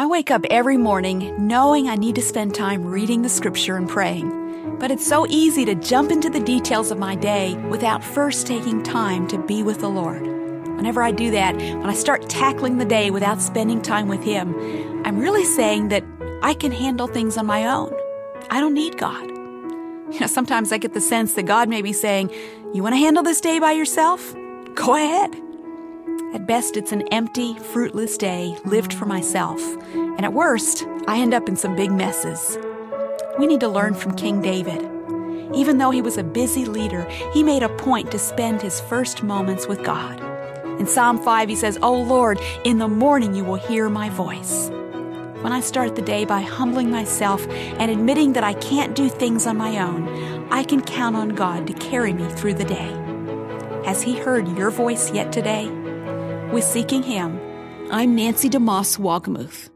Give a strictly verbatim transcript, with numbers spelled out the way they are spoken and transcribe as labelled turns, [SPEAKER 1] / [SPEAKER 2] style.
[SPEAKER 1] I wake up every morning knowing I need to spend time reading the scripture and praying. But it's so easy to jump into the details of my day without first taking time to be with the Lord. Whenever I do that, when I start tackling the day without spending time with Him, I'm really saying that I can handle things on my own. I don't need God. You know, sometimes I get the sense that God may be saying, "You want to handle this day by yourself? Go ahead." At best, it's an empty, fruitless day lived for myself. And at worst, I end up in some big messes. We need to learn from King David. Even though he was a busy leader, he made a point to spend his first moments with God. In Psalm five, he says, "O Lord, in the morning you will hear my voice." When I start the day by humbling myself and admitting that I can't do things on my own, I can count on God to carry me through the day. Has He heard your voice yet today? With Seeking Him, I'm Nancy DeMoss Wagamuth.